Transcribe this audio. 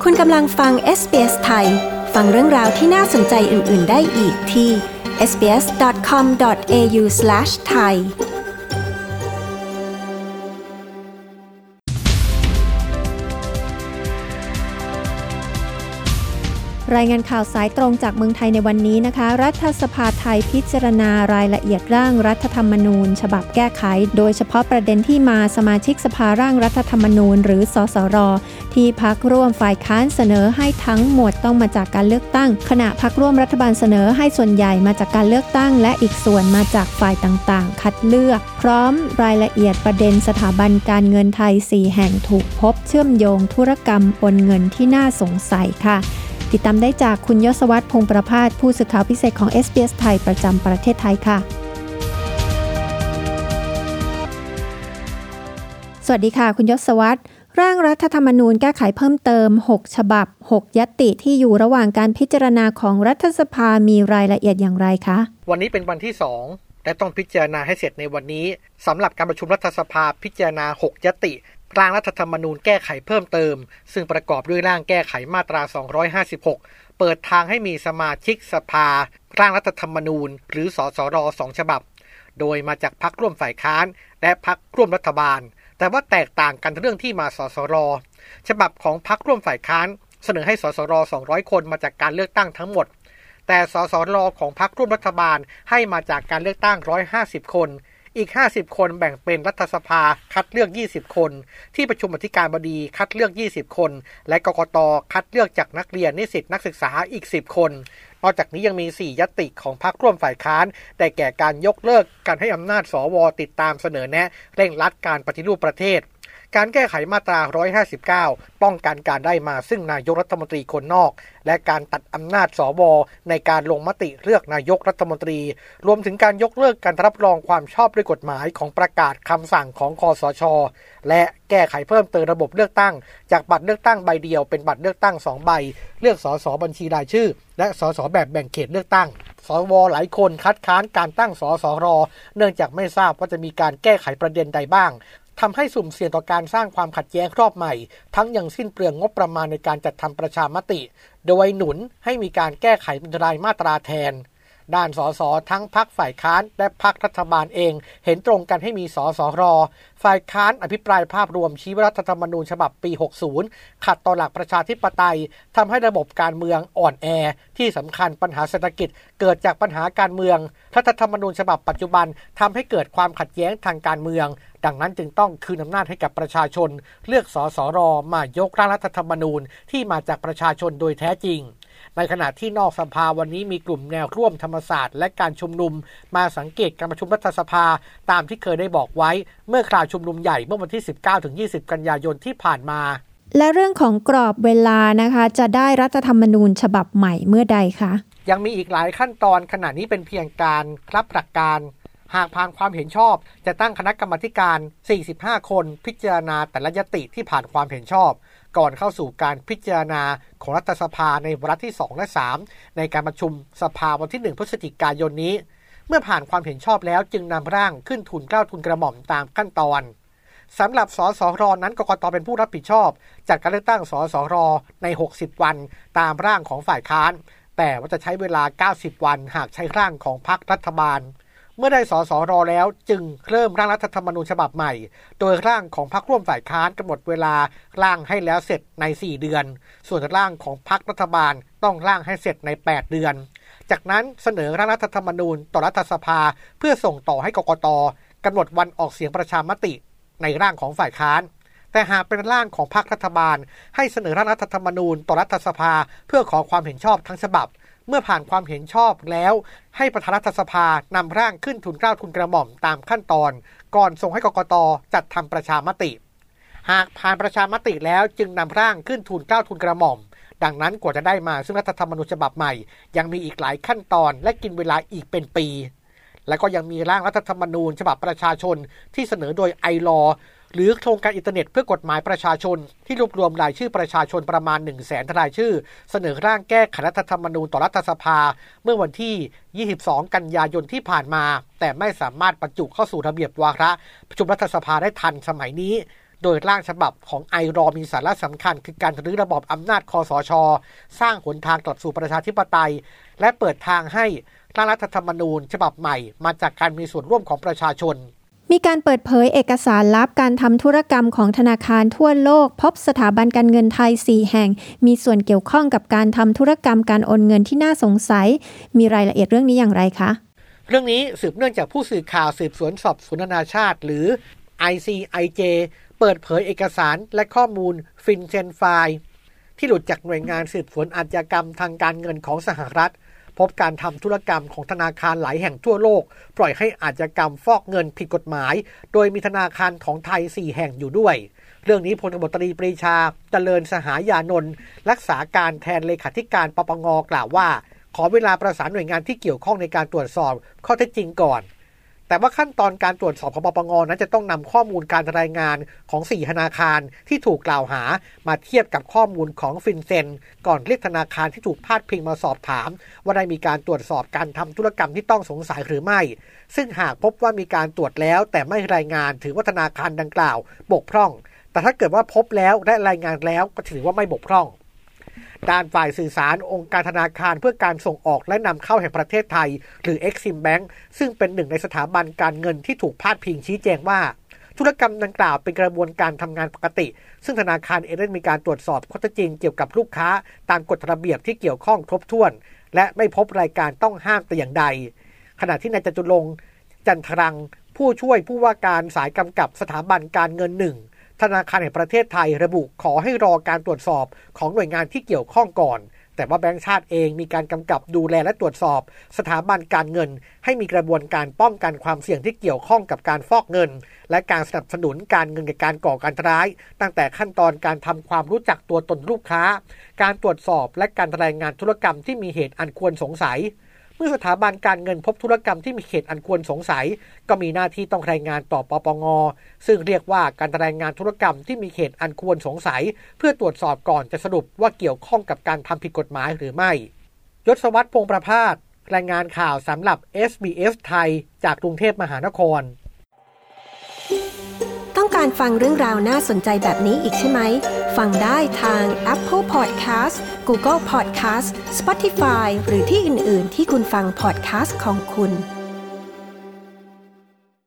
คุณกำลังฟัง SBS ไทยฟังเรื่องราวที่น่าสนใจอื่นๆได้อีกที่ sbs.com.au/thaiรายงานข่าวสายตรงจากเมืองไทยในวันนี้นะคะรัฐสภาไทยพิจารณารายละเอียดร่างรัฐธรรมนูญฉบับแก้ไขโดยเฉพาะประเด็นที่มาสมาชิกสภาร่างรัฐธรรมนูญหรือสสรที่พรรคร่วมฝ่ายค้านเสนอให้ทั้งหมดต้องมาจากการเลือกตั้งขณะพรรคร่วมรัฐบาลเสนอให้ส่วนใหญ่มาจากการเลือกตั้งและอีกส่วนมาจากฝ่ายต่างๆคัดเลือกพร้อมรายละเอียดประเด็นสถาบันการเงินไทย4แห่งถูกพบเชื่อมโยงธุรกรรมโอนเงินที่น่าสงสัยค่ะติดตามได้จากคุณยศวัฒน์พงษ์ประภาสผู้สื่อข่าวพิเศษของ SBS ไทยประจำประเทศไทยค่ะสวัสดีค่ะคุณยศวัฒน์ร่างรัฐธรรมนูญแก้ไขเพิ่มเติม6ฉบับ6ญัตติที่อยู่ระหว่างการพิจารณาของรัฐสภามีรายละเอียดอย่างไรคะวันนี้เป็นวันที่2และต้องพิจารณาให้เสร็จในวันนี้สำหรับการประชุมรัฐสภาพิจารณา6ญัตติร่างรัฐธรรมนูญแก้ไขเพิ่มเติมซึ่งประกอบด้วยร่างแก้ไขมาตรา256เปิดทางให้มีสมาชิกสภาร่างรัฐธรรมนูญหรือสสร2ฉบับโดยมาจากพรรคร่วมฝ่ายค้านและพรรคร่วมรัฐบาลแต่ว่าแตกต่างกันเรื่องที่มาสสรฉบับของพรรคร่วมฝ่ายค้านเสนอให้สสร200คนมาจากการเลือกตั้งทั้งหมดแต่สสรของพรรคร่วมรัฐบาลให้มาจากการเลือกตั้ง150คนอีก50คนแบ่งเป็นรัฐสภาคัดเลือก20คนที่ประชุมอธิการบดีคัดเลือก20คนและกกต.คัดเลือกจากนักเรียนนิสิตนักศึกษาอีก10คนนอกจากนี้ยังมี4ญัตติของพรรคร่วมฝ่ายค้านได้แก่การยกเลิกการให้อำนาจสวติดตามเสนอแนะเร่งรัดการปฏิรูปประเทศการแก้ไขมาตรา159ป้องกันการได้มาซึ่งนายกรัฐมนตรีคนนอกและการตัดอำนาจสวในการลงมติเลือกนายกรัฐมนตรีรวมถึงการยกเลิกการรับรองความชอบด้วยกฎหมายของประกาศคำสั่งของคสช.และแก้ไขเพิ่มเติมระบบเลือกตั้งจากบัตรเลือกตั้งใบเดียวเป็นบัตรเลือกตั้ง2ใบเลือกสสบัญชีรายชื่อและสสแบบแบ่งเขตเลือกตั้งสวหลายคนคัดค้านการตั้งสสรเนื่องจากไม่ทราบว่าจะมีการแก้ไขประเด็นใดบ้างทำให้สุ่มเสี่ยงต่อการสร้างความขัดแย้งรอบใหม่ทั้งยังสิ้นเปลืองงบประมาณในการจัดทำประชามติโดยหนุนให้มีการแก้ไขเป็นรายมาตราแทนด้านสสทั้งพรรคฝ่ายค้านและพรรครัฐบาลเองเห็นตรงกันให้มีสสรฝ่ายค้านอภิปรายภาพรวมชี้ว่ารัฐธรรมนูญฉบับปี60ขัดต่อหลักประชาธิปไตยทำให้ระบบการเมืองอ่อนแอที่สำคัญปัญหาเศรษฐกิจเกิดจากปัญหาการเมืองรัฐธรรมนูญฉบับปัจจุบันทำให้เกิดความขัดแย้งทางการเมืองดังนั้นจึงต้องคืนอำนาจให้กับประชาชนเลือกสสรมายกร่างรัฐธรรมนูญที่มาจากประชาชนโดยแท้จริงในขณะที่นอกสภาวันนี้มีกลุ่มแนวร่วมธรรมศาสตร์และการชุมนุมมาสังเกตการประชุมรัฐสภาตามที่เคยได้บอกไว้เมื่อคราวชุมนุมใหญ่เมื่อวันที่ 19-20 กันยายนที่ผ่านมาและเรื่องของกรอบเวลานะคะจะได้รัฐธรรมนูญฉบับใหม่เมื่อใดคะยังมีอีกหลายขั้นตอนขณะนี้เป็นเพียงการรับหลักการหากผ่านความเห็นชอบจะตั้งคณะกรรมาการ45คนพิจารณาแต่ละญัตติที่ผ่านความเห็นชอบก่อนเข้าสู่การพิจารณาของรัฐสภาในวาระที่2และ3ในการประชุมสภาวันที่1พฤศจิกายนนี้เมื่อผ่านความเห็นชอบแล้วจึงนำร่างขึ้นทูลเกล้าทูลกระหม่อมตามขั้นตอนสำหรับสสรนั้นกกต.เป็นผู้รับผิดชอบจัดการเลือกตั้งสสรใน60วันตามร่างของฝ่ายค้านแต่ว่าจะใช้เวลา90วันหากใช้ร่างของพรรครัฐบาลเมื่อได้สสรแล้วจึงเริ่มร่างรัฐธรรมนูญฉบับใหม่โดยร่างของพรรคร่วมฝ่ายค้านกำหนดเวลาร่างให้แล้วเสร็จใน4เดือนส่วนร่างของพรรครัฐบาลต้องร่างให้เสร็จใน8เดือนจากนั้นเสนอร่างรัฐธรรมนูญต่อรัฐสภาเพื่อส่งต่อให้กกต.กำหนดวันออกเสียงประชามติในร่างของฝ่ายค้านแต่หากเป็นร่างของพรรครัฐบาลให้เสนอร่างรัฐธรรมนูญต่อรัฐสภาเพื่อขอความเห็นชอบทั้งฉบับเมื่อผ่านความเห็นชอบแล้วให้ประธานรัฐสภานำร่างขึ้นทูลเกล้าทูลกระหม่อมตามขั้นตอนก่อนส่งให้กกต.จัดทำประชามติหากผ่านประชามติแล้วจึงนำร่างขึ้นทูลเกล้าทูลกระหม่อมดังนั้นกว่าจะได้มาซึ่งรัฐธรรมนูญฉบับใหม่ยังมีอีกหลายขั้นตอนและกินเวลาอีกเป็นปีและก็ยังมีร่างรัฐธรรมนูญฉบับประชาชนที่เสนอโดยไอลอหรือโครงการอินเทอร์เน็ตเพื่อกฎหมายประชาชนที่รวบรวมรายชื่อประชาชนประมาณ 100,000 รายชื่อเสนอร่างแก้ไขรัฐธรรมนูญต่อรัฐสภาเมื่อวันที่22กันยายนที่ผ่านมาแต่ไม่สามารถบรรจุเข้าสู่ระเบียบวาระประชุมรัฐสภาได้ทันสมัยนี้โดยร่างฉบับของไอรอมีสาระสำคัญคือการรื้อระบอบอำนาจคสช.สร้างหนทางกลับสู่ประชาธิปไตยและเปิดทางให้ร่างรัฐธรรมนูญฉบับใหม่มาจากการมีส่วนร่วมของประชาชนมีการเปิดเผยเอกสารลับการทำธุรกรรมของธนาคารทั่วโลกพบสถาบันการเงินไทย4แห่งมีส่วนเกี่ยวข้องกับการทำธุรกรรมการโอนเงินที่น่าสงสัยมีรายละเอียดเรื่องนี้อย่างไรคะเรื่องนี้สืบเนื่องจากผู้สื่อข่าวสืบสวนสอบสวนนานาชาติหรือ ICIJ เปิดเผยเอกสารและข้อมูล FinCEN File ที่หลุดจากหน่วยงานสืบสวนอาชญากรรมทางการเงินของสหรัฐพบการทำธุรกรรมของธนาคารหลายแห่งทั่วโลกปล่อยให้อาชญากรรมฟอกเงินผิดกฎหมายโดยมีธนาคารของไทย4แห่งอยู่ด้วยเรื่องนี้พลตำรวจตรีปรีชาเจริญสหายานนท์รักษาการแทนเลขาธิการปปง.กล่าวว่าขอเวลาประสานหน่วยงานที่เกี่ยวข้องในการตรวจสอบข้อเท็จจริงก่อนแต่ว่าขั้นตอนการตรวจสอบของปปง.นั้นจะต้องนำข้อมูลการรายงานของ4ธนาคารที่ถูกกล่าวหามาเทียบกับข้อมูลของฟินเซนก่อนเรียกธนาคารที่ถูกพาดพิงมาสอบถามว่าได้มีการตรวจสอบการทำธุรกรรมที่ต้องสงสัยหรือไม่ซึ่งหากพบว่ามีการตรวจแล้วแต่ไม่รายงานถือว่าธนาคารดังกล่าวบกพร่องแต่ถ้าเกิดว่าพบแล้วและรายงานแล้วก็ถือว่าไม่บกพร่องด้านฝ่ายสื่อสารองค์การธนาคารเพื่อการส่งออกและนำเข้าแห่งประเทศไทยหรือ Exim Bank ซึ่งเป็นหนึ่งในสถาบันการเงินที่ถูกพาดพิงชี้แจงว่าธุรกรรมดังกล่าวเป็นกระบวนการทำงานปกติซึ่งธนาคารเองได้มีการตรวจสอบข้อเท็จจริงเกี่ยวกับลูกค้าตามกฎระเบียบที่เกี่ยวข้องครบถ้วนและไม่พบรายการต้องห้ามแต่อย่างใดขณะที่นายจตุรงค์จันทรังผู้ช่วยผู้ว่าการสายกำกับสถาบันการเงิน1ธนาคารแห่งประเทศไทยระบุขอให้รอการตรวจสอบของหน่วยงานที่เกี่ยวข้องก่อนแต่ว่าแบงก์ชาติเองมีการกำกับดูแลและตรวจสอบสถาบันการเงินให้มีกระบวนการป้องกันความเสี่ยงที่เกี่ยวข้องกับการฟอกเงินและการสนับสนุนการเงินกับการก่อการร้ายตั้งแต่ขั้นตอนการทำความรู้จักตัวตนลูกค้าการตรวจสอบและการรายงานธุรกรรมที่มีเหตุอันควรสงสัยเมื่อสถาบันการเงินพบธุรกรรมที่มีเหตุอันควรสงสัยก็มีหน้าที่ต้องรายงานต่อปปง.ซึ่งเรียกว่าการรายงานธุรกรรมที่มีเหตุอันควรสงสัยเพื่อตรวจสอบก่อนจะสรุปว่าเกี่ยวข้องกับการทำผิดกฎหมายหรือไม่ยศวัฒน์พงษ์ประภาสรายงานข่าวสำหรับ SBS ไทยจากกรุงเทพมหานครต้องการฟังเรื่องราวน่าสนใจแบบนี้อีกใช่ไหมฟังได้ทาง Apple Podcast Google Podcast Spotify หรือที่อื่นๆที่คุณฟัง podcast ของคุณ